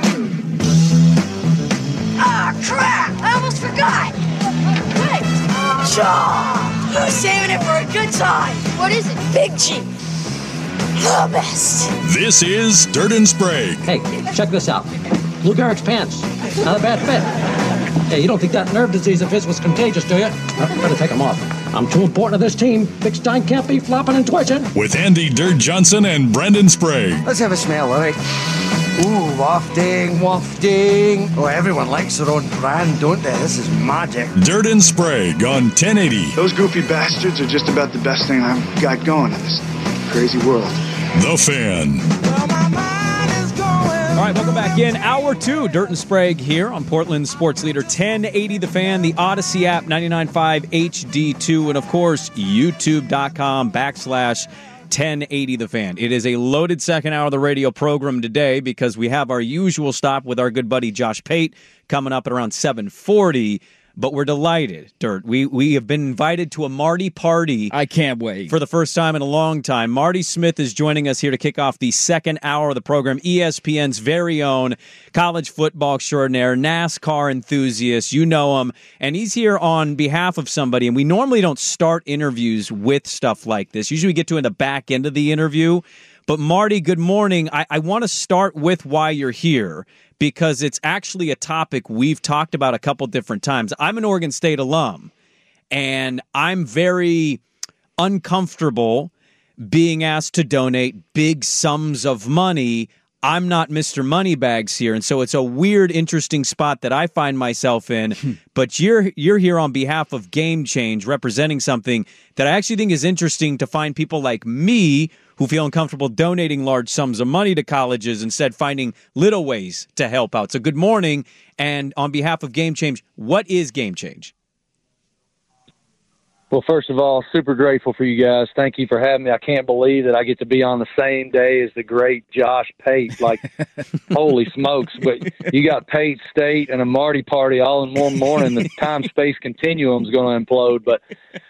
Ah, crap! I almost forgot! What? Chaw! I was saving it for a good time! What is it? Big G. The best. This is Dirt and Sprague. Hey, check this out. Lou Gehrig's pants. Not a bad fit. Hey, you don't think that nerve disease of his was contagious, do you? Better take him off. I'm too important to this team. Big Stein can't be flopping and twitching. With Andy Dirt Johnson and Brendan Sprague. Let's have a smell, all right? Ooh, wafting, wafting. Oh, everyone likes their own brand, don't they? This is magic. Dirt and Sprague on 1080. Those goofy bastards are just about the best thing I've got going in this crazy world. The Fan. All right, welcome back in. Hour 2, Dirt and Sprague here on Portland Sports Leader 1080 The Fan, the Odyssey app, 99.5 HD2, and of course, youtube.com/1080 The Fan. It is a loaded second hour of the radio program today because we have our usual stop with our good buddy Josh Pate coming up at around 7:40. But we're delighted, Dirt. We have been invited to a Marty party. I can't wait. For the first time in a long time. Marty Smith is joining us here to kick off the second hour of the program. ESPN's very own college football extraordinaire, NASCAR enthusiast. You know him. And he's here on behalf of somebody. And we normally don't start interviews with stuff like this. Usually we get to in the back end of the interview. But Marty, good morning. I want to start with why you're here, because it's actually a topic we've talked about a couple different times. I'm an Oregon State alum, and I'm very uncomfortable being asked to donate big sums of money. I'm not Mr. Moneybags here, and so it's a weird, interesting spot that I find myself in. But you're here on behalf of Game Change, representing something that I actually think is interesting to find people like me who feel uncomfortable donating large sums of money to colleges, instead finding little ways to help out. So good morning, and on behalf of Game Change, what is Game Change? Well, first of all, super grateful for you guys. Thank you for having me. I can't believe that I get to be on the same day as the great Josh Pate. Like, holy smokes. But you got Pate State and a Marty party all in one morning. The time-space continuum is going to implode. But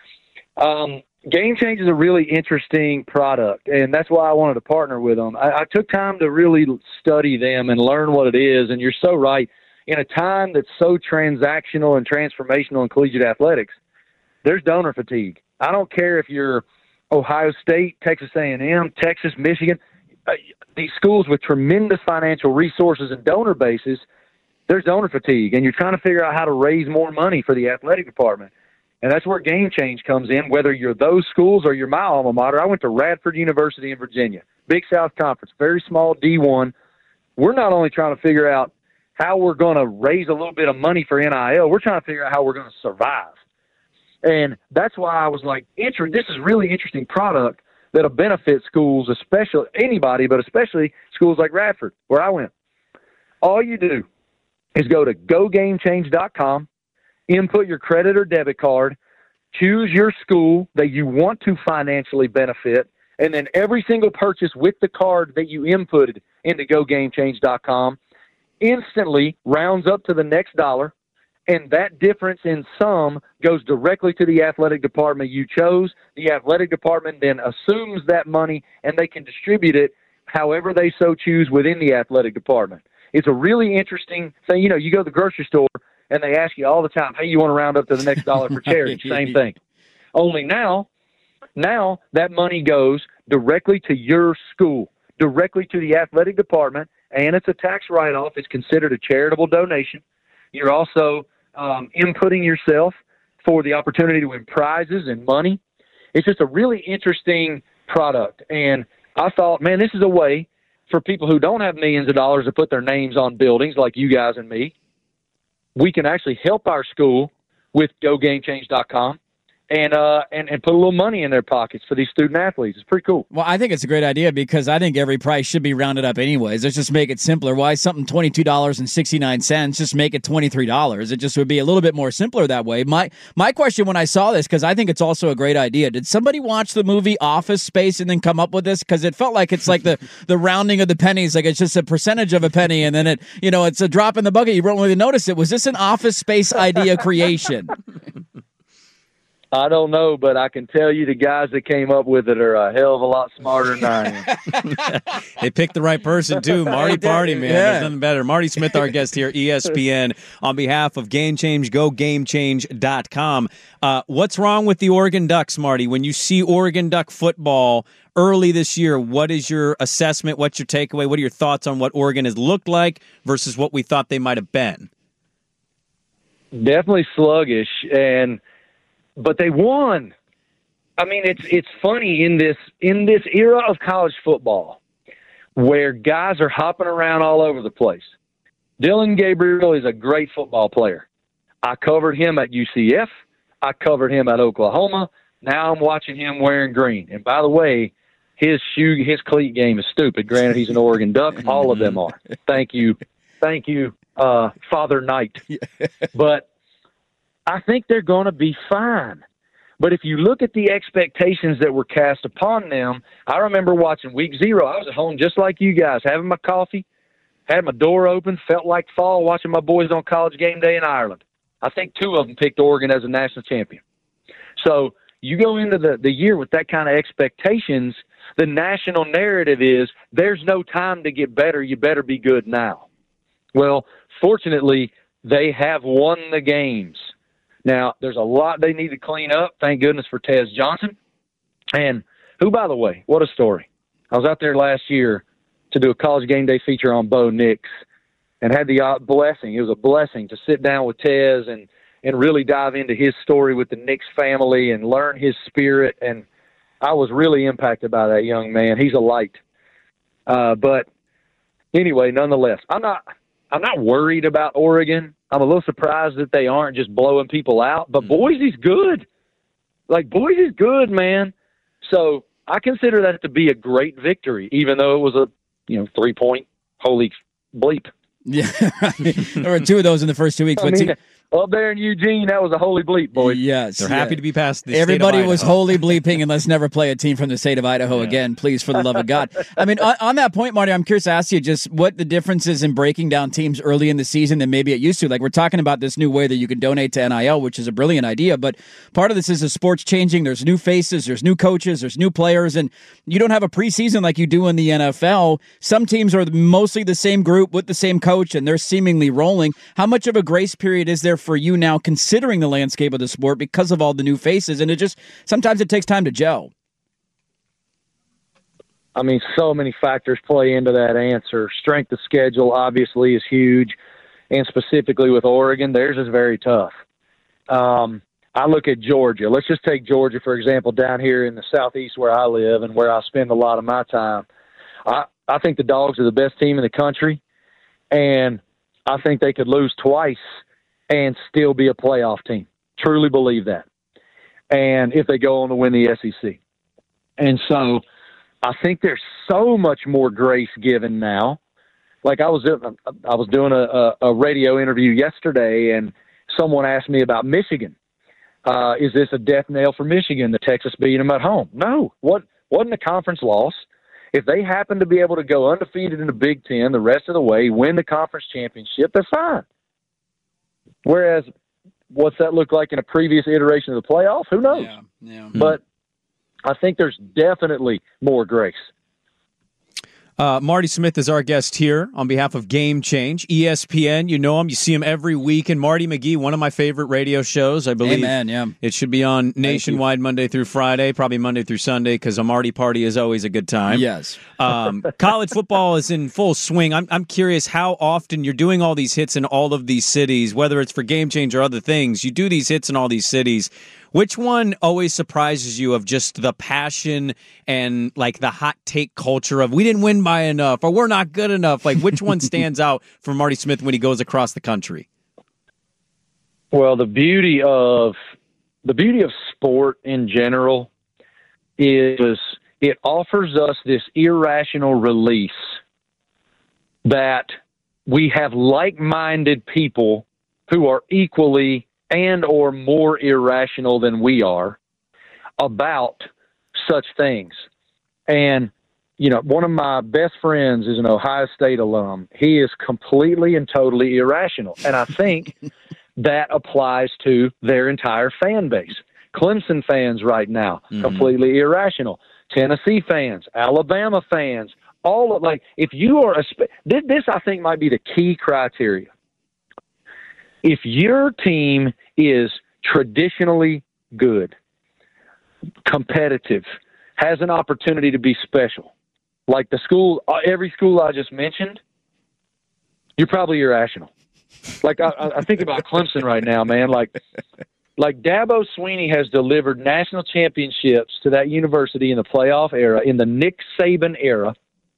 Game Change is a really interesting product, and that's why I wanted to partner with them. I took time to really study them and learn what it is, and you're so right. In a time that's so transactional and transformational in collegiate athletics, there's donor fatigue. I don't care if you're Ohio State, Texas A&M, Texas, Michigan, these schools with tremendous financial resources and donor bases, there's donor fatigue, and you're trying to figure out how to raise more money for the athletic department. And that's where Game Change comes in, whether you're those schools or you're my alma mater. I went to Radford University in Virginia, Big South Conference, very small D1. We're not only trying to figure out how we're going to raise a little bit of money for NIL, we're trying to figure out how we're going to survive. And that's why I was like, this is a really interesting product that'll benefit schools, especially anybody, but especially schools like Radford, where I went. All you do is go to gogamechange.com, input your credit or debit card, choose your school that you want to financially benefit, and then every single purchase with the card that you inputted into gogamechange.com instantly rounds up to the next dollar, and that difference in sum goes directly to the athletic department you chose. The athletic department then assumes that money, and they can distribute it however they so choose within the athletic department. It's a really interesting thing. You know, you go to the grocery store, and they ask you all the time, hey, you want to round up to the next dollar for charity? Same thing. Only now that money goes directly to your school, directly to the athletic department, and it's a tax write-off. It's considered a charitable donation. You're also inputting yourself for the opportunity to win prizes and money. It's just a really interesting product. And I thought, man, this is a way for people who don't have millions of dollars to put their names on buildings like you guys and me. We can actually help our school with gogamechange.com and put a little money in their pockets for these student athletes. It's pretty cool. Well, I think it's a great idea because I think every price should be rounded up anyways. Let's just make it simpler. Why something $22.69? Just make it $23. It just would be a little bit more simpler that way. My question when I saw this, because I think it's also a great idea, did somebody watch the movie Office Space and then come up with this? Because it felt like it's like the rounding of the pennies, like it's just a percentage of a penny, and then it's a drop in the bucket. You won't really notice it. Was this an Office Space idea creation? I don't know, but I can tell you the guys that came up with it are a hell of a lot smarter than I am. They picked the right person, too. Marty Party, man. Yeah. There's nothing better. Marty Smith, our guest here, ESPN. On behalf of Game Change, go GameChange.com. What's wrong with the Oregon Ducks, Marty? When you see Oregon Duck football early this year, what is your assessment? What's your takeaway? What are your thoughts on what Oregon has looked like versus what we thought they might have been? Definitely sluggish, but they won. I mean, it's funny in this era of college football where guys are hopping around all over the place. Dylan Gabriel is a great football player. I covered him at UCF. I covered him at Oklahoma. Now I'm watching him wearing green. And by the way, his cleat game is stupid. Granted, he's an Oregon Duck. All of them are. Thank you, Father Knight. But I think they're going to be fine. But if you look at the expectations that were cast upon them, I remember watching week 0. I was at home just like you guys, having my coffee, had my door open, felt like fall, watching my boys on College Game Day in Ireland. I think 2 of them picked Oregon as a national champion. So you go into the year with that kind of expectations, the national narrative is there's no time to get better. You better be good now. Well, fortunately, they have won the games. Now, there's a lot they need to clean up. Thank goodness for Tez Johnson. And who, by the way, what a story. I was out there last year to do a College Game Day feature on Bo Nix and had the blessing. It was a blessing to sit down with Tez and really dive into his story with the Nix family and learn his spirit. And I was really impacted by that young man. He's a light. But anyway, nonetheless, I'm not worried about Oregon. I'm a little surprised that they aren't just blowing people out. But Boise's good. Boise's good, man. So I consider that to be a great victory, even though it was a 3-point holy bleep. Yeah, there were 2 of those in the first 2 weeks. Up there in Eugene, that was a holy bleep, boys. Yes. They're happy to be past the Everybody state of was Idaho. holy bleeping, and let's never play a team from the state of Idaho again, please, for the love of God. I mean, on that point, Marty, I'm curious to ask you just what the difference is in breaking down teams early in the season than maybe it used to. Like, we're talking about this new way that you can donate to NIL, which is a brilliant idea, but part of this is the sport's changing. There's new faces, there's new coaches, there's new players, and you don't have a preseason like you do in the NFL. Some teams are mostly the same group with the same coach, and they're seemingly rolling. How much of a grace period is there for you now, considering the landscape of the sport because of all the new faces? And sometimes it takes time to gel. I mean, so many factors play into that answer. Strength of schedule obviously is huge, and specifically with Oregon, theirs is very tough. I look at Georgia. Let's just take Georgia, for example, down here in the southeast where I live and where I spend a lot of my time. I think the Dogs are the best team in the country, and I think they could lose twice and still be a playoff team. Truly believe that. And if they go on to win the SEC. And so I think there's so much more grace given now. Like I was doing a radio interview yesterday, and someone asked me about Michigan. Is this a death knell for Michigan, the Texas beating them at home? No. Wasn't a conference loss. If they happen to be able to go undefeated in the Big Ten the rest of the way, win the conference championship, they're fine. Whereas, what's that look like in a previous iteration of the playoff? Who knows? Yeah. But I think there's definitely more grace. Marty Smith is our guest here on behalf of Game Change, ESPN. You know him. You see him every week. And Marty McGee, one of my favorite radio shows, I believe. Amen, yeah. It should be on nationwide Monday through Friday, probably Monday through Sunday, because a Marty party is always a good time. Yes. College football is in full swing. I'm curious how often you're doing all these hits in all of these cities, whether it's for Game Change or other things. You do these hits in all these cities. Which one always surprises you of just the passion and like the hot take culture of we didn't win by enough or we're not good enough? Like which one stands out for Marty Smith when he goes across the country? Well, the beauty of sport in general is it offers us this irrational release that we have like-minded people who are equally and or more irrational than we are about such things. And, one of my best friends is an Ohio State alum. He is completely and totally irrational. And I think that applies to their entire fan base. Clemson fans right now, completely irrational. Tennessee fans, Alabama fans, all of if you are this I think might be the key criteria. If your team is traditionally good, competitive, has an opportunity to be special, like the school, every school I just mentioned, you're probably irrational. I think about Clemson right now, man. Like Dabo Swinney has delivered national championships to that university in the playoff era, in the Nick Saban era.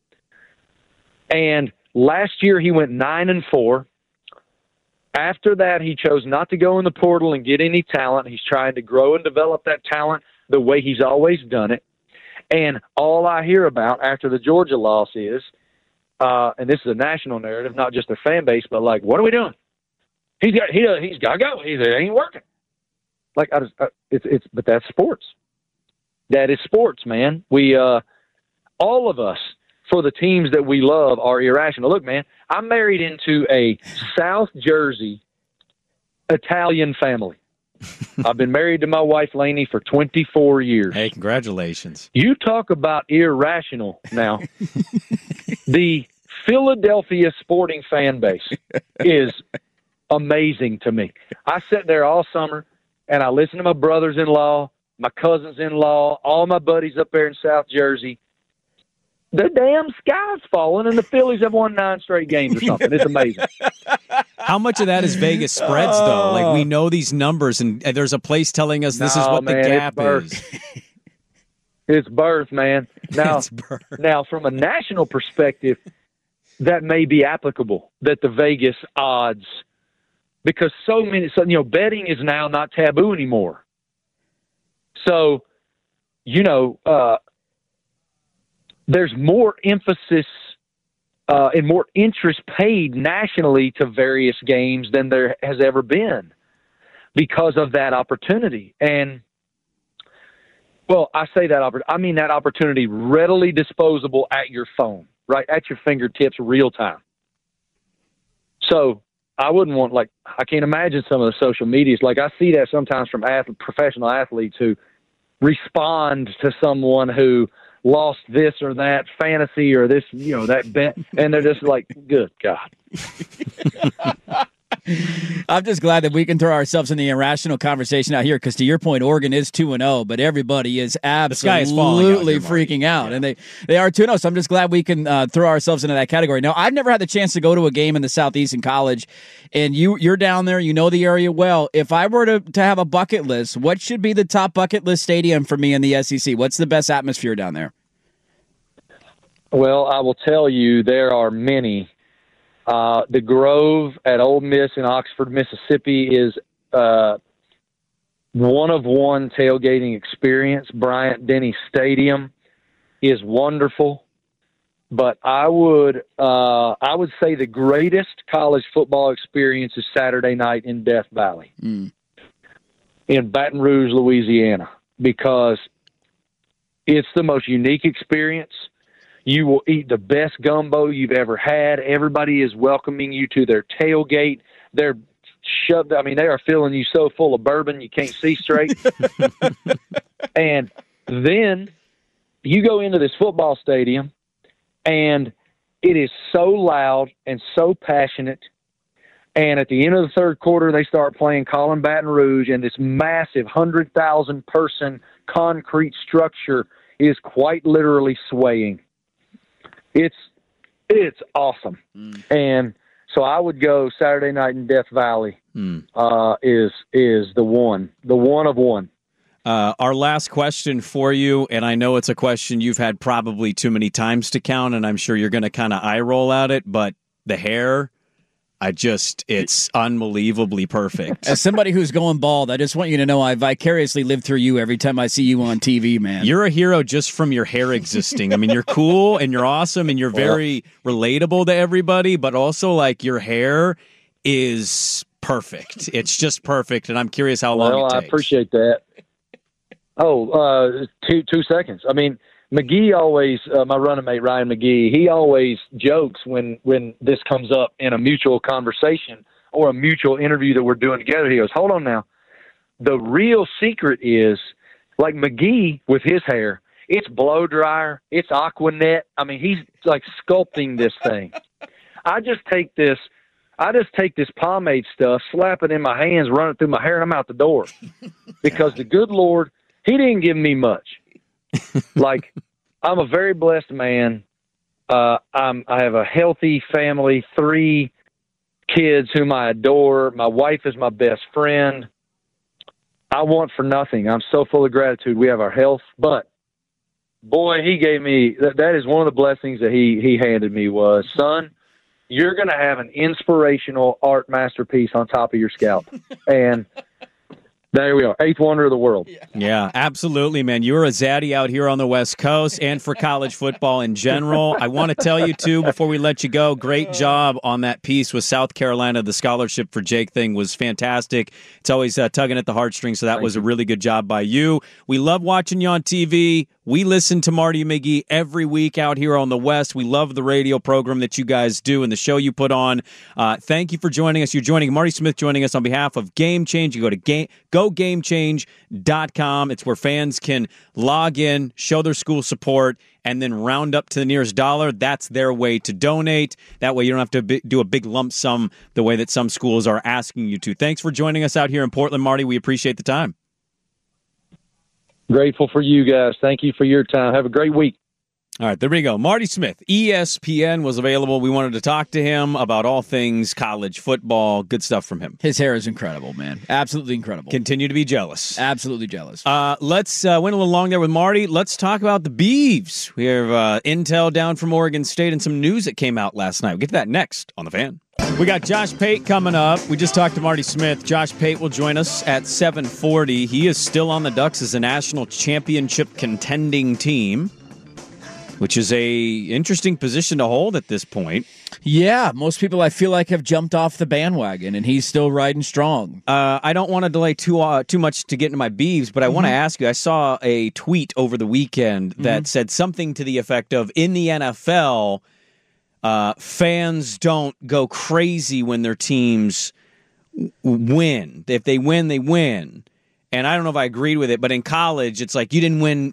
And last year he went 9-4. After that, he chose not to go in the portal and get any talent. He's trying to grow and develop that talent the way he's always done it. And all I hear about after the Georgia loss is, and this is a national narrative, not just their fan base, but what are we doing? He's got to go. It ain't working. But that's sports. That is sports, man. We, all of us, for the teams that we love, are irrational. Look, man, I'm married into a South Jersey Italian family. I've been married to my wife, Lainey, for 24 years. Hey, congratulations. You talk about irrational now. The Philadelphia sporting fan base is amazing to me. I sit there all summer, and I listen to my brothers-in-law, my cousins-in-law, all my buddies up there in South Jersey. The damn sky's falling, and the Phillies have won 9 straight games or something. It's amazing. How much of that is Vegas spreads, though? We know these numbers, and there's a place telling us this is what the gap is. It's birth, man. Now, from a national perspective, that may be applicable, that the Vegas odds, because betting is now not taboo anymore. So, there's more emphasis and more interest paid nationally to various games than there has ever been because of that opportunity. And, I say that I mean that opportunity readily disposable at your phone, right, at your fingertips, real time. So I wouldn't want, I can't imagine some of the social medias. I see that sometimes from professional athletes who respond to someone who lost this or that fantasy or this, that bet, and they're just like, good God. I'm just glad that we can throw ourselves in the irrational conversation out here because, to your point, Oregon is 2-0, but everybody is absolutely freaking out, and they are 2-0. So I'm just glad we can throw ourselves into that category. Now, I've never had the chance to go to a game in the Southeast in college, and you're down there. You know the area well. If I were to have a bucket list, what should be the top bucket list stadium for me in the SEC? What's the best atmosphere down there? Well, I will tell you there are many. The Grove at Ole Miss in Oxford, Mississippi is one-of-one tailgating experience. Bryant-Denny Stadium is wonderful. But I would say the greatest college football experience is Saturday night in Death Valley in Baton Rouge, Louisiana, because it's the most unique experience. You will eat the best gumbo you've ever had. Everybody is welcoming you to their tailgate. They're shoved. I mean, they are filling you so full of bourbon you can't see straight. And then you go into this football stadium, and it is so loud and so passionate. And at the end of the third quarter, they start playing Calling Baton Rouge, and this massive 100,000-person concrete structure is quite literally swaying. It's awesome. And so I would go Saturday night in Death Valley is the one of one. Our last question for you, and I know it's a question you've had probably too many times to count, and I'm sure you're going to kind of eye roll at it, but the hair, it's unbelievably perfect. As somebody who's going bald, I just want you to know I vicariously live through you every time I see you on TV, man. You're a hero just from your hair existing. I mean, you're cool and you're awesome and you're very relatable to everybody, but also your hair is perfect. It's just perfect, and I'm curious how long it takes. I appreciate that. 2 seconds. I mean, McGee always, my running mate, Ryan McGee, he always jokes when this comes up in a mutual conversation or a mutual interview that we're doing together. He goes, hold on now. the real secret is, like McGee with his hair, it's blow dryer, it's Aquanet. I mean, he's like sculpting this thing. I just take this pomade stuff, slap it in my hands, run it through my hair, and I'm out the door. Because the good Lord, he didn't give me much. Like, I'm a very blessed man. I have a healthy family, 3 kids whom I adore. My wife is my best friend. I want for nothing. I'm so full of gratitude. We have our health, but boy, he gave me, that is one of the blessings that he handed me was, son, you're going to have an inspirational art masterpiece on top of your scalp. And there we are, 8th wonder of the world. Yeah, absolutely, man. You're a zaddy out here on the West Coast and for college football in general. I want to tell you, too, before we let you go, great job on that piece with South Carolina. The scholarship for Jake thing was fantastic. It's always tugging at the heartstrings, so that was a really good job by you. We love watching you on TV. We listen to Marty McGee every week out here on the West. We love the radio program that you guys do and the show you put on. Thank you for joining us. You're joining Marty Smith, joining us on behalf of Game Change. You go to GoGameChange.com. It's where fans can log in, show their school support, and then round up to the nearest dollar. That's their way to donate. That way you don't have to do a big lump sum the way that some schools are asking you to. Thanks for joining us out here in Portland, Marty. We appreciate the time. Grateful for you guys. Thank you for your time. Have a great week. All right, there we go. Marty Smith, ESPN was available. We wanted to talk to him about all things college football. Good stuff from him. His hair is incredible, man. Absolutely incredible. Continue to be jealous. Absolutely jealous. Let's went a little long there with Marty. Let's talk about the Beavs. We have intel down from Oregon State and some news that came out last night. We'll get to that next on The Fan. We got Josh Pate coming up. We just talked to Marty Smith. Josh Pate will join us at 7:40. He is still on the Ducks as a national championship contending team, which is a interesting position to hold at this point. Yeah, most people I feel like have jumped off the bandwagon, and he's still riding strong. I don't want to delay too much to get into my Beavs, but I want to ask you, I saw a tweet over the weekend that said something to the effect of, in the NFL, fans don't go crazy when their teams win. If they win, they win. And I don't know if I agreed with it, but in college, it's like you didn't win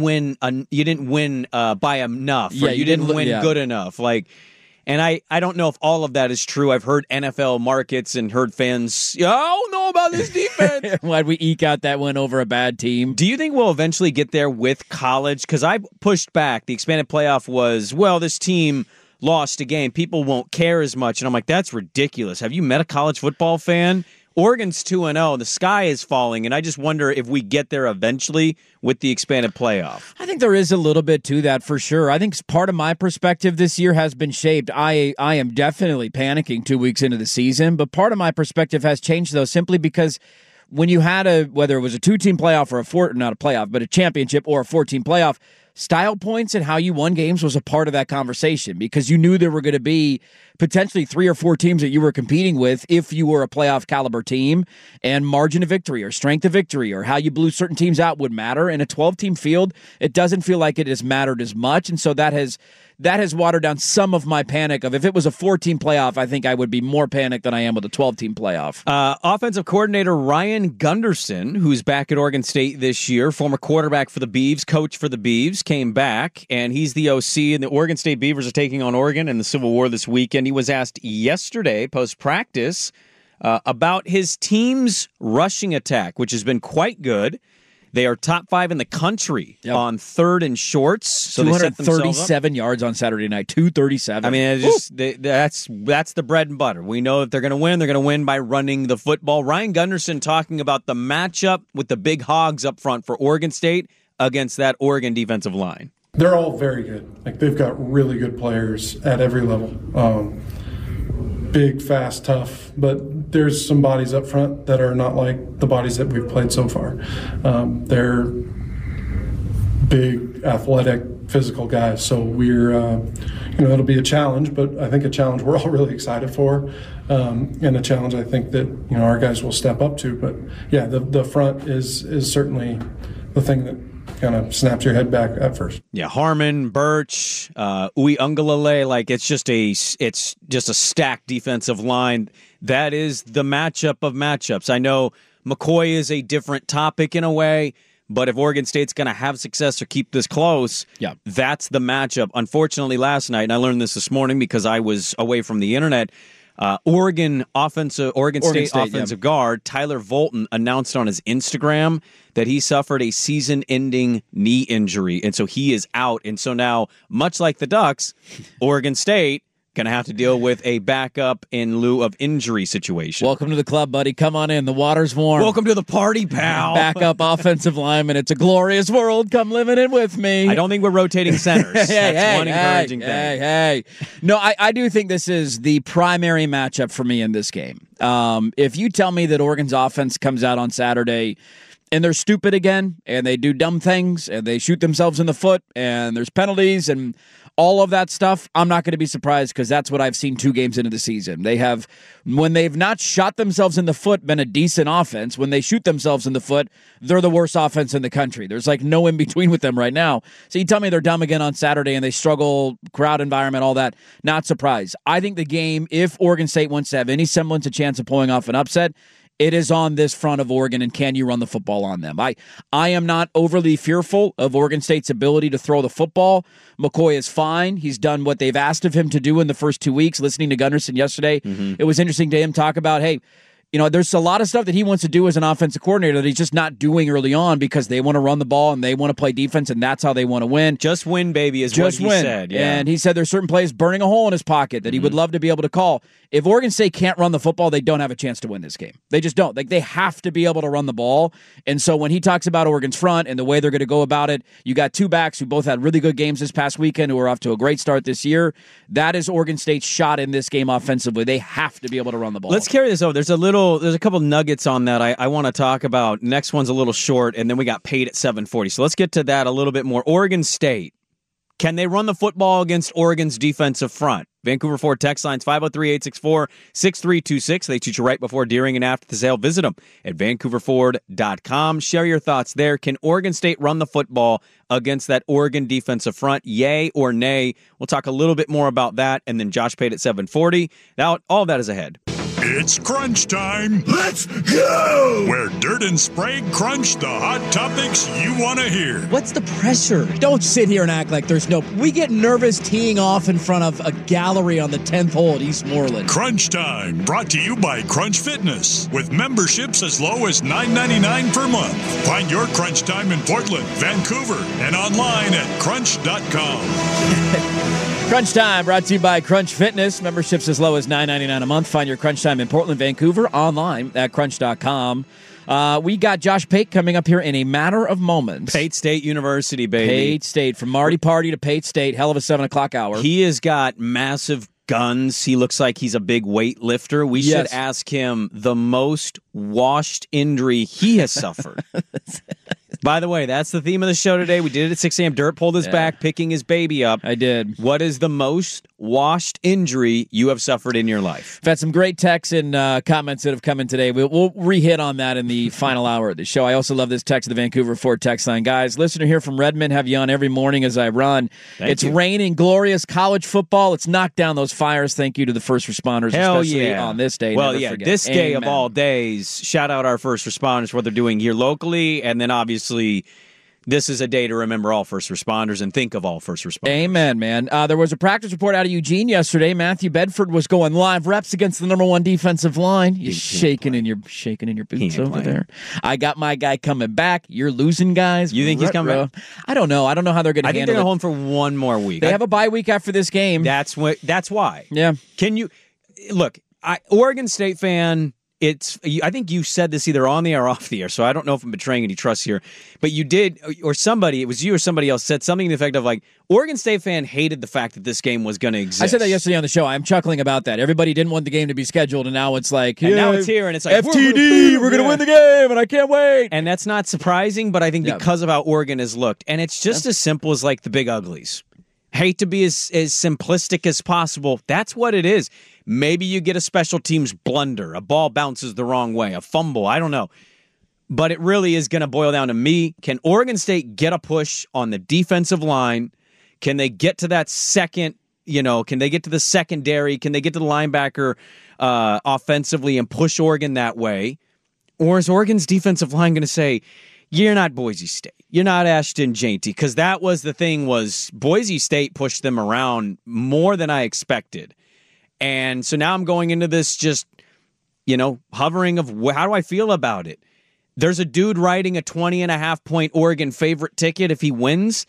by enough, or you didn't win good enough. Like, and I don't know if all of that is true. I've heard NFL markets and heard fans, I don't know about this defense. Why'd we eke out that win over a bad team? Do you think we'll eventually get there with college? Because I pushed back. The expanded playoff was, well, this team lost a game. People won't care as much. And I'm like, that's ridiculous. Have you met a college football fan? Oregon's 2-0. The sky is falling, and I just wonder if we get there eventually with the expanded playoff. I think there is a little bit to that for sure. I think part of my perspective this year has been shaped. I am definitely panicking 2 weeks into the season, but part of my perspective has changed, though, simply because when you had whether it was a 2-team playoff or not a playoff, but a championship or a 4-team playoff, style points and how you won games was a part of that conversation because you knew there were going to be potentially 3 or 4 teams that you were competing with if you were a playoff caliber team, and margin of victory or strength of victory or how you blew certain teams out would matter. In a 12-team field, it doesn't feel like it has mattered as much, and so that has watered down some of my panic of if it was a 4-team playoff, I think I would be more panicked than I am with a 12-team playoff. Offensive coordinator Ryan Gunderson, who's back at Oregon State this year, former quarterback for the Beavs, coach for the Beavs, came back, and he's the OC, and the Oregon State Beavers are taking on Oregon in the Civil War this weekend. He was asked yesterday, post-practice, about his team's rushing attack, which has been quite good. They are top 5 in the country on third and shorts. So 237 yards on Saturday night. 237. I mean, that's the bread and butter. We know that they're going to win. They're going to win by running the football. Ryan Gunderson talking about the matchup with the big hogs up front for Oregon State against that Oregon defensive line. They're all very good. Like, they've got really good players at every level. Big, fast, tough, but there's some bodies up front that are not like the bodies that we've played so far. They're big, athletic, physical guys, so we're, it'll be a challenge, but I think a challenge we're all really excited for, and a challenge I think that, our guys will step up to. But yeah, the front is certainly the thing that kind of snaps your head back at first. Yeah, Harmon, Birch, Uiagalelei, it's just a stacked defensive line. That is the matchup of matchups. I know McCoy is a different topic in a way, but if Oregon State's going to have success or keep this close, that's the matchup. Unfortunately, last night, and I learned this morning because I was away from the internet, Oregon State offensive guard Tyler Volton announced on his Instagram that he suffered a season-ending knee injury, and so he is out. And so now, much like the Ducks, Oregon State going to have to deal with a backup in lieu of injury situation. Welcome to the club, buddy. Come on in. The water's warm. Welcome to the party, pal. Backup offensive lineman. It's a glorious world. Come live in it with me. I don't think we're rotating centers. That's one encouraging thing. Hey. No, I do think this is the primary matchup for me in this game. If you tell me that Oregon's offense comes out on Saturday and they're stupid again, and they do dumb things, and they shoot themselves in the foot, and there's penalties, and all of that stuff, I'm not going to be surprised because that's what I've seen 2 games into the season. They have, when they've not shot themselves in the foot, been a decent offense. When they shoot themselves in the foot, they're the worst offense in the country. There's like no in between with them right now. So you tell me they're dumb again on Saturday and they struggle, crowd environment, all that, not surprised. I think the game, if Oregon State wants to have any semblance of chance of pulling off an upset, it is on this front of Oregon, and can you run the football on them? I am not overly fearful of Oregon State's ability to throw the football. McCoy is fine. He's done what they've asked of him to do in the first 2 weeks. Listening to Gunderson yesterday, It was interesting to him talk about, hey, you know, there's a lot of stuff that he wants to do as an offensive coordinator that he's just not doing early on because they want to run the ball and they want to play defense, and that's how they want to win. Just win, baby, is what he said. Yeah. And he said there's certain plays burning a hole in his pocket that he would love to be able to call. If Oregon State can't run the football, they don't have a chance to win this game. They just don't. Like, they have to be able to run the ball. And so when he talks about Oregon's front and the way they're going to go about it, you got 2 backs who both had really good games this past weekend who are off to a great start this year. That is Oregon State's shot in this game offensively. They have to be able to run the ball. Let's carry this over. There's a couple nuggets on that I want to talk about. Next one's a little short, and then we got paid at 7:40. So let's get to that a little bit more. Oregon State. Can they run the football against Oregon's defensive front? Vancouver Ford text lines 503-864-6326. They teach you right before, during, and after the sale. Visit them at vancouverford.com. Share your thoughts there. Can Oregon State run the football against that Oregon defensive front? Yay or nay? We'll talk a little bit more about that, and then Josh Pate at 7:40. Now, all of that is ahead. It's crunch time. Let's go! Where Dirt and Sprague crunch the hot topics you want to hear. What's the pressure? Don't sit here and act like there's no... We get nervous teeing off in front of a gallery on the 10th hole at Eastmoreland. Crunch time, brought to you by Crunch Fitness, with memberships as low as $9.99 per month. Find your crunch time in Portland, Vancouver, and online at crunch.com. Crunch Time, brought to you by Crunch Fitness. Memberships as low as $9.99 a month. Find your Crunch Time in Portland, Vancouver, online at crunch.com. We got Josh Pate coming up here in a matter of moments. Pate State University, baby. Pate State, from Marty Party to Pate State. Hell of a 7 o'clock hour. He has got massive guns. He looks like he's a big weightlifter. We should ask him the most washed injury he has suffered. By the way, that's the theme of the show today. We did it at 6 a.m. Dirt pulled his back, picking his baby up. I did. What is the most washed injury you have suffered in your life? I've had some great texts and comments that have come in today. We'll re-hit on that in the final hour of the show. I also love this text of the Vancouver Ford text line. Guys, listener here from Redmond, have you on every morning as I run. It's raining, glorious college football. Let's knock down those fires. Thank you to the first responders, especially on this day. Well, Never forget. This day of all days, shout out our first responders, what they're doing here locally, and then obviously this is a day to remember all first responders and think of all first responders. Amen, man. There was a practice report out of Eugene yesterday. Matthew Bedford was going live reps against the number 1 defensive line. You're shaking in your boots over there. I got my guy coming back. You're losing guys. You think he's coming back? I don't know. I don't know how they're going to handle it. I think they're home for one more week. They have a bye week after this game. That's why. Yeah. Can you look? Oregon State fan. I think you said this either on the air or off the air, so I don't know if I'm betraying any trust here. But you did, or somebody, it was you or somebody else, said something to the effect of like, Oregon State fan hated the fact that this game was going to exist. I said that yesterday on the show. I'm chuckling about that. Everybody didn't want the game to be scheduled, and now it's like, and now it's here, and it's like, FTD, we're going to win the game, and I can't wait. And that's not surprising, but I think because of how Oregon has looked, and it's just as simple as like the big uglies. Hate to be as simplistic as possible. That's what it is. Maybe you get a special teams blunder, a ball bounces the wrong way, a fumble, I don't know. But it really is going to boil down to me. Can Oregon State get a push on the defensive line? Can they get to that second, can they get to the secondary? Can they get to the linebacker offensively and push Oregon that way? Or is Oregon's defensive line going to say, you're not Boise State, you're not Ashton Jeanty? Because that was the thing, was Boise State pushed them around more than I expected. And so now I'm going into this just, hovering of how do I feel about it? There's a dude writing a 20.5-point Oregon favorite ticket. If he wins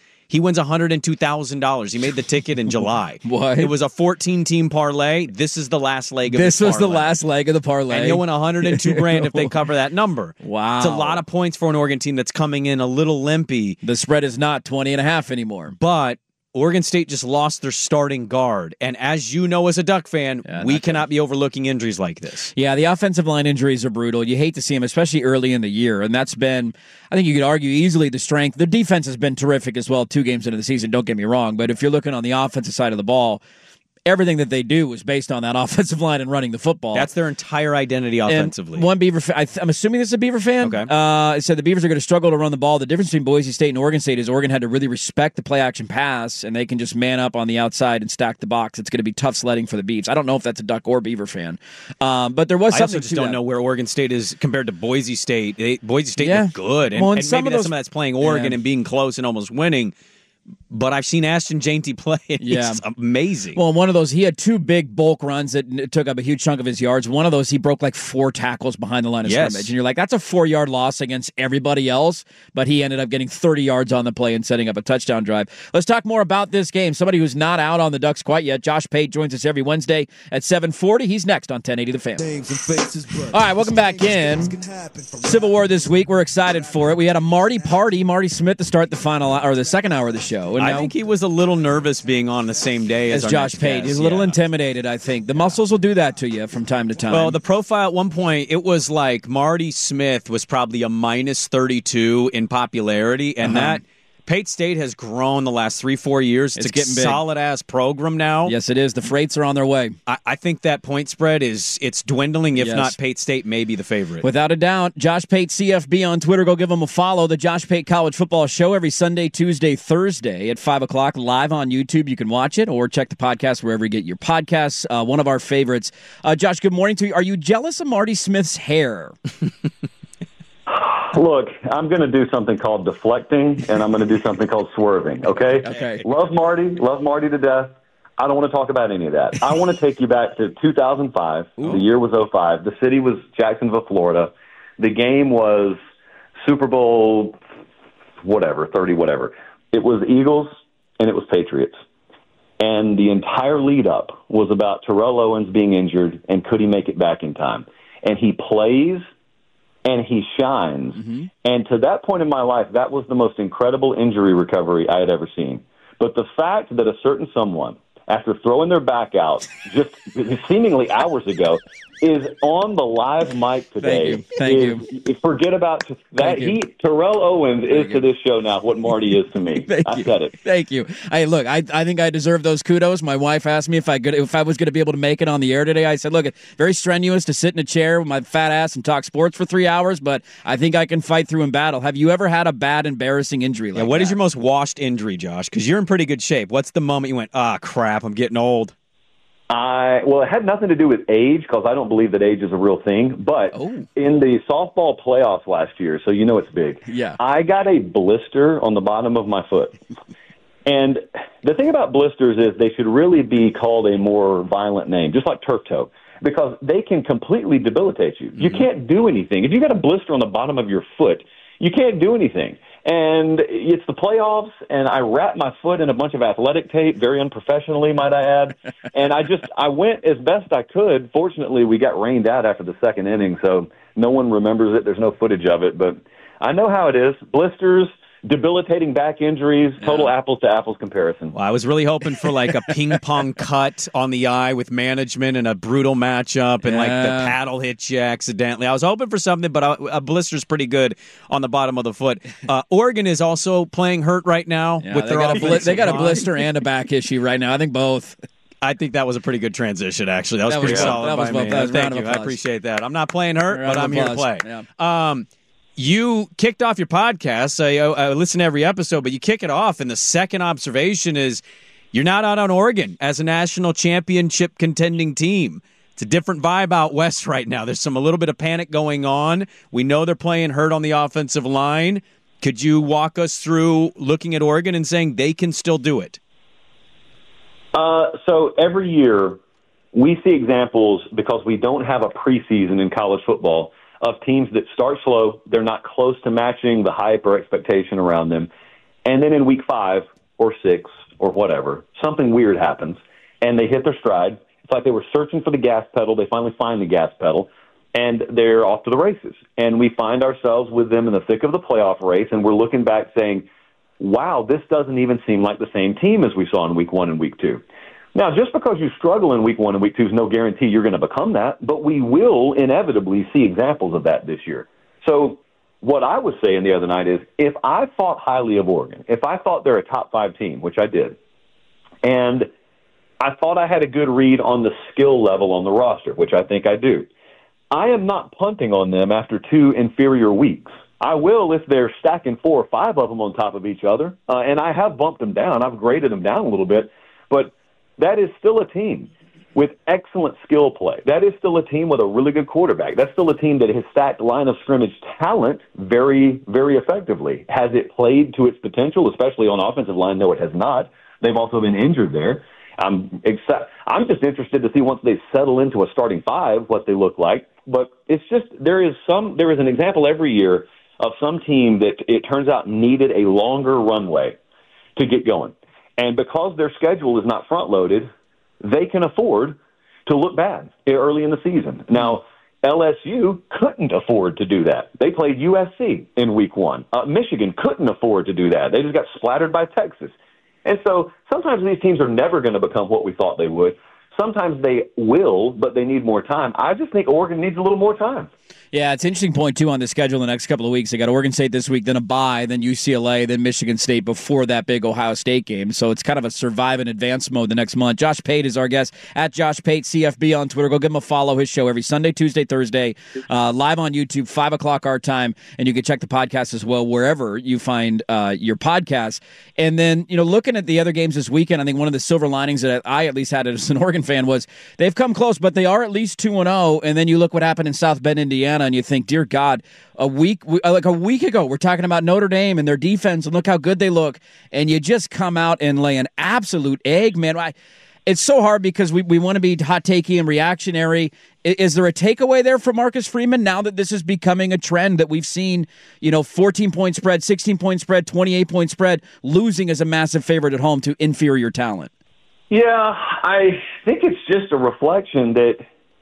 $102,000. He made the ticket in July. What? It was a 14-team parlay. This is the last leg of this the parlay. was the last leg of the parlay. And he'll win $102,000 if they cover that number. Wow. It's a lot of points for an Oregon team that's coming in a little limpy. The spread is not 20.5 anymore. But Oregon State just lost their starting guard. And as you know as a Duck fan, we cannot be overlooking injuries like this. Yeah, the offensive line injuries are brutal. You hate to see them, especially early in the year. And that's been, I think you could argue, easily the strength. The defense has been terrific as well 2 games into the season, don't get me wrong. But if you're looking on the offensive side of the ball, everything that they do was based on that offensive line and running the football. That's their entire identity offensively. And one Beaver fan, I'm assuming this is a Beaver fan. Okay. It said the Beavers are going to struggle to run the ball. The difference between Boise State and Oregon State is Oregon had to really respect the play-action pass, and they can just man up on the outside and stack the box. It's going to be tough sledding for the Beavs. I don't know if that's a Duck or Beaver fan, but there was something. I also just don't know where Oregon State is compared to Boise State. Boise State is good, and, well, and maybe that's some of that's playing Oregon and being close and almost winning. But I've seen Ashton Jeanty play, and he's amazing. Well, one of those, he had 2 big bulk runs that took up a huge chunk of his yards. One of those, he broke like 4 tackles behind the line of scrimmage. And you're like, that's a 4-yard loss against everybody else, but he ended up getting 30 yards on the play and setting up a touchdown drive. Let's talk more about this game. Somebody who's not out on the Ducks quite yet, Josh Pate, joins us every Wednesday at 7:40. He's next on 1080 The Fan. All right, welcome back in. Civil War this week. We're excited for it. We had a Marty party, Marty Smith, to start the second hour of the show. And I think he was a little nervous being on the same day as Josh Pate. He's a little intimidated, I think. The muscles will do that to you from time to time. Well, the profile at one point, it was like Marty Smith was probably a minus 32 in popularity, and that Pate State has grown the last 3-4 years. It's getting a solid-ass program now. Yes, it is. The freights are on their way. I think that point spread it's dwindling. If not, Pate State may be the favorite. Without a doubt. Josh Pate CFB on Twitter. Go give him a follow. The Josh Pate College Football Show every Sunday, Tuesday, Thursday at 5 o'clock live on YouTube. You can watch it or check the podcast wherever you get your podcasts. One of our favorites. Josh, good morning to you. Are you jealous of Marty Smith's hair? Look, I'm going to do something called deflecting, and I'm going to do something called swerving, okay? Okay. Love Marty to death. I don't want to talk about any of that. I want to take you back to 2005. Ooh. The year was 2005. The city was Jacksonville, Florida. The game was Super Bowl 30, whatever. It was Eagles, and it was Patriots. And the entire lead-up was about Terrell Owens being injured, and could he make it back in time? And he plays, and he shines. Mm-hmm. And to that point in my life, that was the most incredible injury recovery I had ever seen. But the fact that a certain someone, after throwing their back out just seemingly hours ago, is on the live mic today. Thank you. Forget about that. Terrell Owens is to this show now what Marty is to me. I said it. Thank you. Hey, look, I think I deserve those kudos. My wife asked me if I was going to be able to make it on the air today. I said, look, it's very strenuous to sit in a chair with my fat ass and talk sports for 3 hours, but I think I can fight through in battle. Have you ever had a bad, embarrassing injury like that? What is your most washed injury, Josh? Because you're in pretty good shape. What's the moment you went, crap, I'm getting old? Well, it had nothing to do with age, because I don't believe that age is a real thing. But in the softball playoffs last year, so you know it's big, I got a blister on the bottom of my foot. And the thing about blisters is they should really be called a more violent name, just like turf toe, because they can completely debilitate you. Mm-hmm. You can't do anything. If you got a blister on the bottom of your foot, you can't do anything. And it's the playoffs, and I wrapped my foot in a bunch of athletic tape, very unprofessionally, might I add. And I went as best I could. Fortunately, we got rained out after the second inning, so no one remembers it. There's no footage of it, but I know how it is. Blisters, debilitating back injuries, total apples-to-apples comparison. Well, I was really hoping for like a ping-pong cut on the eye with management and a brutal matchup and like the paddle hit you accidentally. I was hoping for something, but a blister's pretty good on the bottom of the foot. Oregon is also playing hurt right now. With they got a blister and a back issue right now. I think both. I think that was a pretty good transition, actually. That was pretty solid by me. Thank you. I appreciate that. I'm not playing hurt, but I'm here to play. Yeah. You kicked off your podcast. I listen to every episode, but you kick it off, and the second observation is you're not out on Oregon as a national championship contending team. It's a different vibe out west right now. There's a little bit of panic going on. We know they're playing hurt on the offensive line. Could you walk us through looking at Oregon and saying they can still do it? So every year we see examples, because we don't have a preseason in college football, of teams that start slow. They're not close to matching the hype or expectation around them. And then in week 5 or 6 or whatever, something weird happens, and they hit their stride. It's like they were searching for the gas pedal. They finally find the gas pedal, and they're off to the races. And we find ourselves with them in the thick of the playoff race, and we're looking back saying, wow, this doesn't even seem like the same team as we saw in week 1 and week 2. Now, just because you struggle in week 1 and week 2 is no guarantee you're going to become that, but we will inevitably see examples of that this year. So what I was saying the other night is, if I thought highly of Oregon, if I thought they're a top 5 team, which I did, and I thought I had a good read on the skill level on the roster, which I think I do, I am not punting on them after 2 inferior weeks. I will if they're stacking 4 or 5 of them on top of each other, and I have bumped them down. I've graded them down a little bit, but that is still a team with excellent skill play. That is still a team with a really good quarterback. That's still a team that has stacked line of scrimmage talent very, very effectively. Has it played to its potential, especially on offensive line? No, it has not. They've also been injured there. I'm just interested to see, once they settle into a starting 5, what they look like. But it's just, there is an example every year of some team that it turns out needed a longer runway to get going. And because their schedule is not front-loaded, they can afford to look bad early in the season. Now, LSU couldn't afford to do that. They played USC in week 1. Michigan couldn't afford to do that. They just got splattered by Texas. And so sometimes these teams are never going to become what we thought they would. Sometimes they will, but they need more time. I just think Oregon needs a little more time. Yeah, it's an interesting point, too, on the schedule the next couple of weeks. They got Oregon State this week, then a bye, then UCLA, then Michigan State before that big Ohio State game. So it's kind of a survive and advance mode the next month. Josh Pate is our guest, at Josh Pate CFB on Twitter. Go give him a follow. His show every Sunday, Tuesday, Thursday, live on YouTube, 5 o'clock our time. And you can check the podcast as well wherever you find your podcast. And then, looking at the other games this weekend, I think one of the silver linings that I at least had as an Oregon fan was they've come close, but they are at least 2-0. And then you look what happened in South Bend, Indiana, and you think, dear God, a week ago, we're talking about Notre Dame and their defense, and look how good they look, and you just come out and lay an absolute egg, man. It's so hard because we want to be hot takey and reactionary. Is there a takeaway there for Marcus Freeman now that this is becoming a trend that we've seen, 14-point spread, 16-point spread, 28-point spread, losing as a massive favorite at home to inferior talent? Yeah, I think it's just a reflection that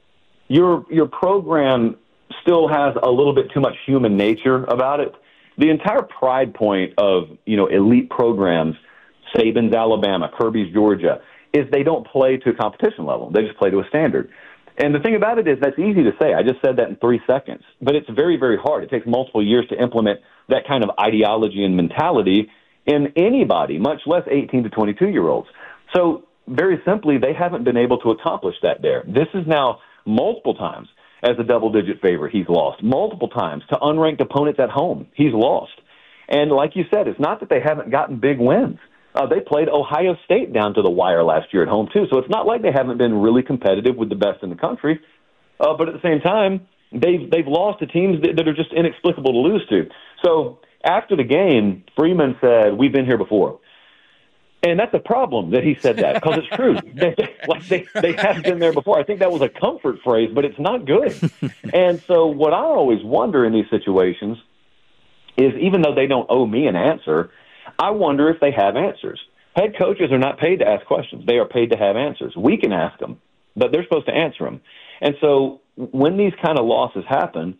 your program still has a little bit too much human nature about it. The entire pride point of, elite programs, Saban's Alabama, Kirby's Georgia, is they don't play to a competition level. They just play to a standard. And the thing about it is that's easy to say. I just said that in 3 seconds. But it's very, very hard. It takes multiple years to implement that kind of ideology and mentality in anybody, much less 18 to 22-year-olds. So very simply, they haven't been able to accomplish that there. This is now multiple times as a double-digit favorite he's lost. Multiple times to unranked opponents at home he's lost. And like you said, it's not that they haven't gotten big wins. They played Ohio State down to the wire last year at home, too. So it's not like they haven't been really competitive with the best in the country. But at the same time, they've lost to teams that are just inexplicable to lose to. So after the game, Freeman said, "We've been here before." And that's a problem that he said that, because it's true. They have been there before. I think that was a comfort phrase, but it's not good. And so what I always wonder in these situations is, even though they don't owe me an answer, I wonder if they have answers. Head coaches are not paid to ask questions. They are paid to have answers. We can ask them, but they're supposed to answer them. And so when these kind of losses happen,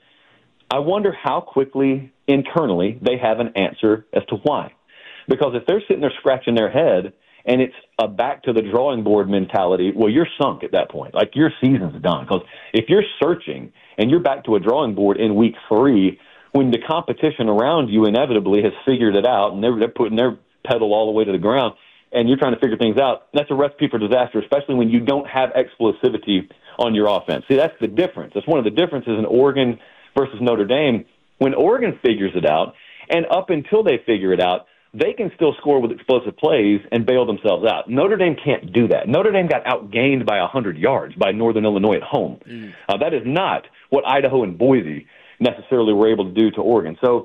I wonder how quickly internally they have an answer as to why. Because if they're sitting there scratching their head and it's a back to the drawing board mentality, well, you're sunk at that point. Like, your season's done. Because if you're searching and you're back to a drawing board in week 3, when the competition around you inevitably has figured it out and they're putting their pedal all the way to the ground and you're trying to figure things out, that's a recipe for disaster, especially when you don't have explosivity on your offense. See, that's the difference. That's one of the differences in Oregon versus Notre Dame. When Oregon figures it out, and up until they figure it out, they can still score with explosive plays and bail themselves out. Notre Dame can't do that. Notre Dame got outgained by 100 yards by Northern Illinois at home. That is not what Idaho and Boise necessarily were able to do to Oregon. So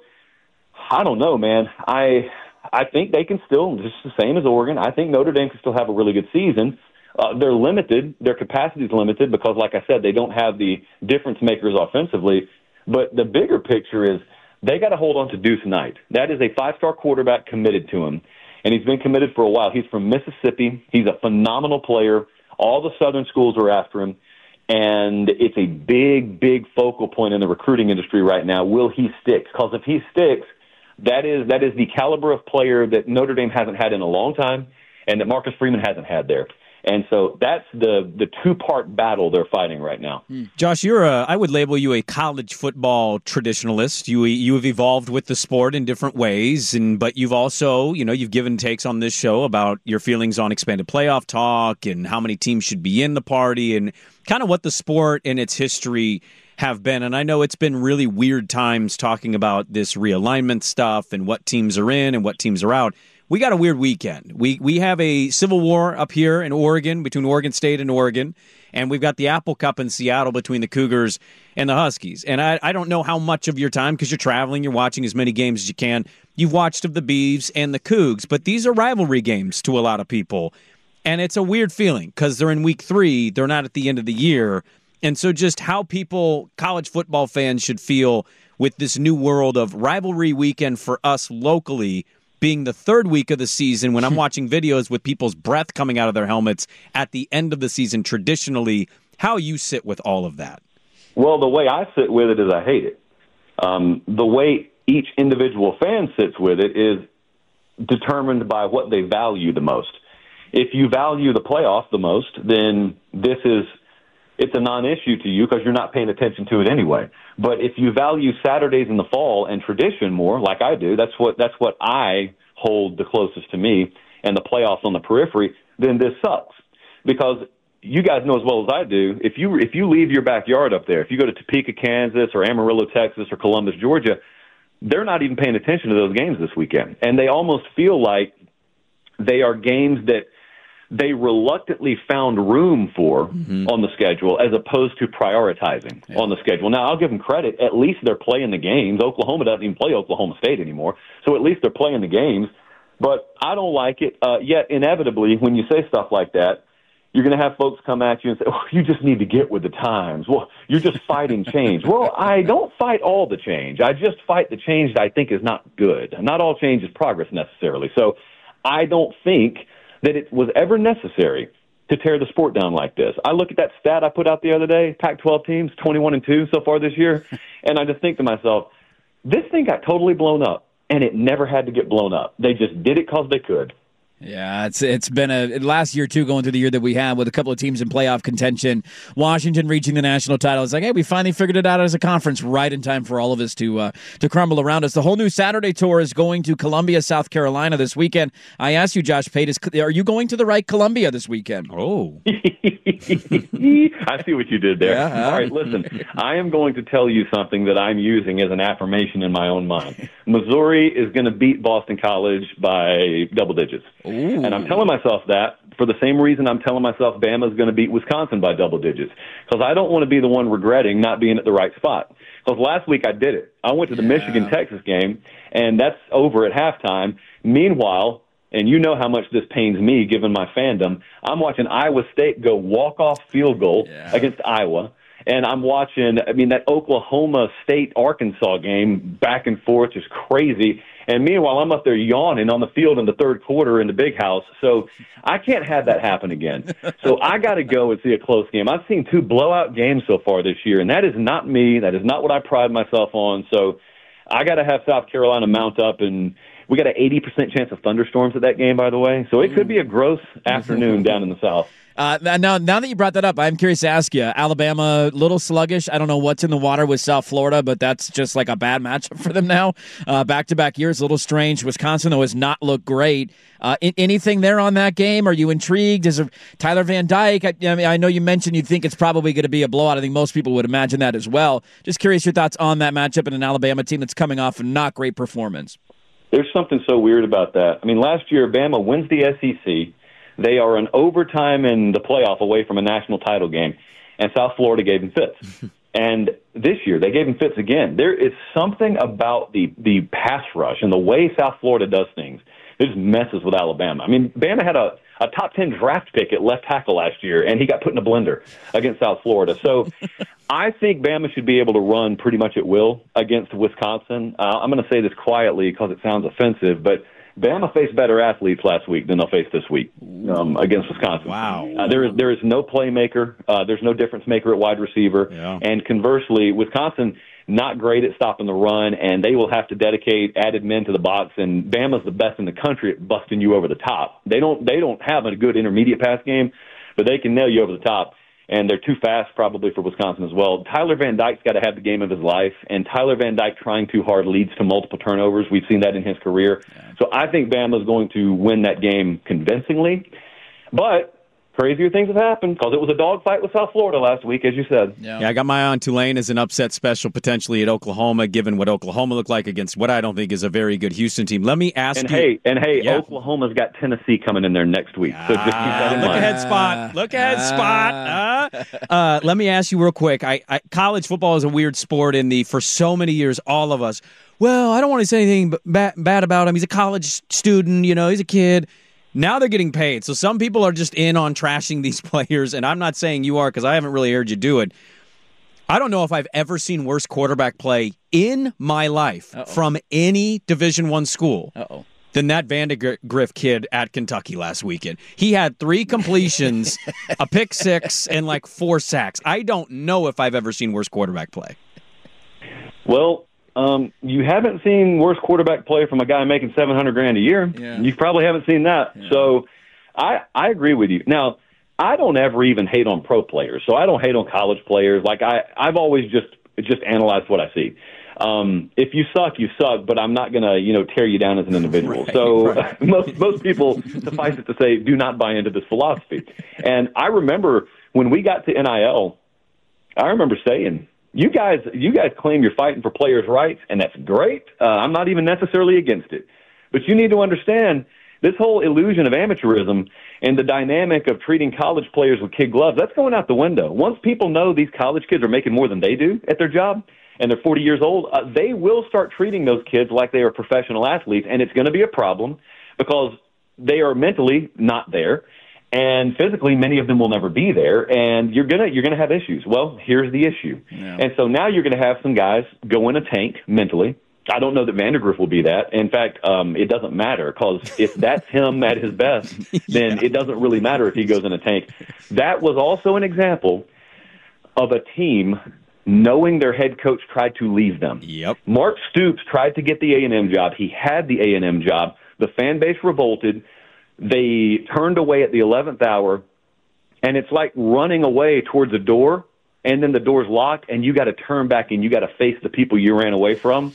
I don't know, man. I think they can still, just the same as Oregon, I think Notre Dame can still have a really good season. They're limited. Their capacity is limited because, like I said, they don't have the difference makers offensively. But the bigger picture is they got to hold on to Deuce Knight. That is a 5-star quarterback committed to him, and he's been committed for a while. He's from Mississippi. He's a phenomenal player. All the Southern schools are after him, and it's a big, big focal point in the recruiting industry right now. Will he stick? Because if he sticks, that is the caliber of player that Notre Dame hasn't had in a long time and that Marcus Freeman hasn't had there. And so that's the two-part battle they're fighting right now. Josh, I would label you a college football traditionalist. You have evolved with the sport in different ways, but you've also, you've given takes on this show about your feelings on expanded playoff talk and how many teams should be in the party and kind of what the sport and its history have been. And I know it's been really weird times talking about this realignment stuff and what teams are in and what teams are out. We got a weird weekend. We have a civil war up here in Oregon between Oregon State and Oregon, and we've got the Apple Cup in Seattle between the Cougars and the Huskies. And I don't know how much of your time, because you're traveling, you're watching as many games as you can, you've watched of the Beavs and the Cougs, but these are rivalry games to a lot of people. And it's a weird feeling because they're in week 3, they're not at the end of the year. And so just how college football fans should feel with this new world of rivalry weekend for us locally being the 3rd week of the season when I'm watching videos with people's breath coming out of their helmets at the end of the season traditionally, how you sit with all of that. Well, the way I sit with it is I hate it. The way each individual fan sits with it is determined by what they value the most. If you value the playoff the most, then it's a non-issue to you because you're not paying attention to it anyway. But if you value Saturdays in the fall and tradition more, like I do, that's what I hold the closest to me, and the playoffs on the periphery, then this sucks. Because you guys know as well as I do, if you leave your backyard up there, if you go to Topeka, Kansas, or Amarillo, Texas, or Columbus, Georgia, they're not even paying attention to those games this weekend. And they almost feel like they are games that they reluctantly found room for on the schedule as opposed to prioritizing on the schedule. Now, I'll give them credit. At least they're playing the games. Oklahoma doesn't even play Oklahoma State anymore, so at least they're playing the games. But I don't like it. Yet, inevitably, when you say stuff like that, you're going to have folks come at you and say, oh, you just need to get with the times. Well, you're just fighting change. Well, I don't fight all the change. I just fight the change that I think is not good. Not all change is progress necessarily. So I don't think that it was ever necessary to tear the sport down like this. I look at that stat I put out the other day, Pac-12 teams, 21-2 so far this year, and I just think to myself, this thing got totally blown up, and it never had to get blown up. They just did it because they could. Yeah, it's been a last year, too, going through the year that we had with a couple of teams in playoff contention. Washington reaching the national title. It's like, hey, we finally figured it out as a conference right in time for all of us to crumble around us. The whole new Saturday tour is going to Columbia, South Carolina this weekend. I asked you, Josh Pate, are you going to the right Columbia this weekend? Oh. I see what you did there. Yeah, all right, listen, I am going to tell you something that I'm using as an affirmation in my own mind. Missouri is going to beat Boston College by double digits. Ooh. And I'm telling myself that for the same reason I'm telling myself Bama's going to beat Wisconsin by double digits, because I don't want to be the one regretting not being at the right spot. Because last week I did it. I went to the Michigan-Texas game, and that's over at halftime. Meanwhile, and you know how much this pains me given my fandom, I'm watching Iowa State go walk-off field goal against Iowa. And I'm watching, that Oklahoma State-Arkansas game back and forth is crazy. And meanwhile, I'm up there yawning on the field in the third quarter in the big house. So I can't have that happen again. So I got to go and see a close game. I've seen 2 blowout games so far this year, and that is not me. That is not what I pride myself on. So I got to have South Carolina mount up, and we got an 80% chance of thunderstorms at that game, by the way. So it could be a gross afternoon down in the South. Now that you brought that up, I'm curious to ask you, Alabama, a little sluggish. I don't know what's in the water with South Florida, but that's just like a bad matchup for them now. Back-to-back years, a little strange. Wisconsin, though, has not looked great. Anything there on that game? Are you intrigued? Is Tyler Van Dyke? I know you mentioned you think it's probably going to be a blowout. I think most people would imagine that as well. Just curious your thoughts on that matchup and an Alabama team that's coming off a not great performance. There's something so weird about that. I mean, last year, Bama wins the SEC. They are an overtime in the playoff away from a national title game, and South Florida gave them fits. And this year, they gave them fits again. There is something about the pass rush and the way South Florida does things. It just messes with Alabama. I mean, Bama had a top 10 draft pick at left tackle last year, and he got put in a blender against South Florida. So I think Bama should be able to run pretty much at will against Wisconsin. I'm going to say this quietly because it sounds offensive, but Bama faced better athletes last week than they'll face this week against Wisconsin. Wow. There is no playmaker. There's no difference maker at wide receiver. Yeah. And conversely, Wisconsin, not great at stopping the run, and they will have to dedicate added men to the box. And Bama's the best in the country at busting you over the top. They don't have a good intermediate pass game, but they can nail you over the top. And they're too fast probably for Wisconsin as well. Tyler Van Dyke's got to have the game of his life, and Tyler Van Dyke trying too hard leads to multiple turnovers. We've seen that in his career. Yeah. So I think Bama's going to win that game convincingly. But crazier things have happened because it was a dogfight with South Florida last week, as you said. Yeah, I got my eye on Tulane as an upset special potentially at Oklahoma, given what Oklahoma looked like against what I don't think is a very good Houston team. Let me ask you. Yeah. Oklahoma's got Tennessee coming in there next week. So just keep that in mind. Look ahead, Spot. Let me ask you real quick. College football is a weird sport for so many years, all of us. Well, I don't want to say anything bad about him. He's a college student, he's a kid. Now they're getting paid. So some people are just in on trashing these players, and I'm not saying you are because I haven't really heard you do it. I don't know if I've ever seen worse quarterback play in my life from any Division I school than that Vandegrift kid at Kentucky last weekend. He had 3 completions, a pick 6, and 4 sacks. I don't know if I've ever seen worse quarterback play. Well, you haven't seen worse quarterback play from a guy making $700,000 a year. Yeah. You probably haven't seen that. Yeah. So I agree with you. Now, I don't ever even hate on pro players. So I don't hate on college players. I've always just analyzed what I see. If you suck, you suck, but I'm not going to, tear you down as an individual. Most people, suffice it to say, do not buy into this philosophy. And I remember when we got to NIL, I remember saying, You guys claim you're fighting for players' rights, and that's great. I'm not even necessarily against it. But you need to understand this whole illusion of amateurism and the dynamic of treating college players with kid gloves, that's going out the window. Once people know these college kids are making more than they do at their job and they're 40 years old, they will start treating those kids like they are professional athletes, and it's going to be a problem because they are mentally not there. And physically, many of them will never be there, and you're gonna have issues. Well, here's the issue, and so now you're gonna have some guys go in a tank mentally. I don't know that Vandegrift will be that. In fact, it doesn't matter because if that's him at his best, then it doesn't really matter if he goes in a tank. That was also an example of a team knowing their head coach tried to leave them. Yep. Mark Stoops tried to get the A&M job. He had the A&M job. The fan base revolted. They turned away at the 11th hour, and it's like running away towards a door, and then the door's locked, and you got to turn back and you got to face the people you ran away from.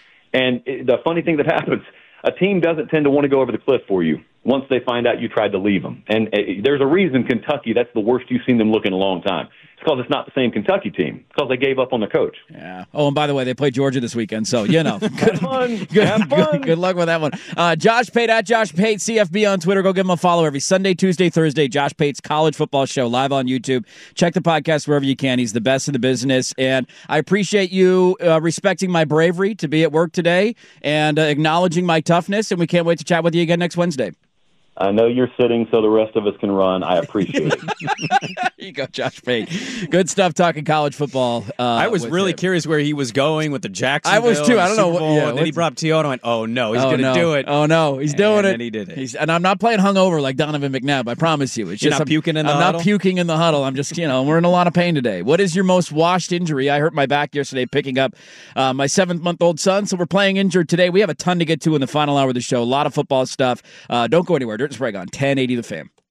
And the funny thing that happens, a team doesn't tend to want to go over the cliff for you once they find out you tried to leave them. And there's a reason Kentucky, that's the worst you've seen them look in a long time. It's because it's not the same Kentucky team. It's because they gave up on their coach. Yeah. Oh, and by the way, they play Georgia this weekend, so, Have fun. Have fun. Good luck with that one. Josh Pate, at Josh Pate, CFB on Twitter. Go give him a follow every Sunday, Tuesday, Thursday. Josh Pate's College Football Show live on YouTube. Check the podcast wherever you can. He's the best in the business. And I appreciate you respecting my bravery to be at work today and acknowledging my toughness, and we can't wait to chat with you again next Wednesday. I know you're sitting so the rest of us can run. I appreciate it. There you go, Josh Pate. Good stuff talking college football. I was really curious where he was going with the Jacksonville. I was too. I don't know. And then he brought up T.O. and I went, oh, no, he's going to do it. Oh, no, he's doing it. And he did it. And I'm not playing hungover like Donovan McNabb, I promise you. It's You're not puking in the huddle? I'm not puking in the huddle. I'm just, we're in a lot of pain today. What is your most washed injury? I hurt my back yesterday picking up my 7-month-old son, so we're playing injured today. We have a ton to get to in the final hour of the show. A lot of football stuff. Don't go anywhere. Dirt and Sprague on 1080 The Fan.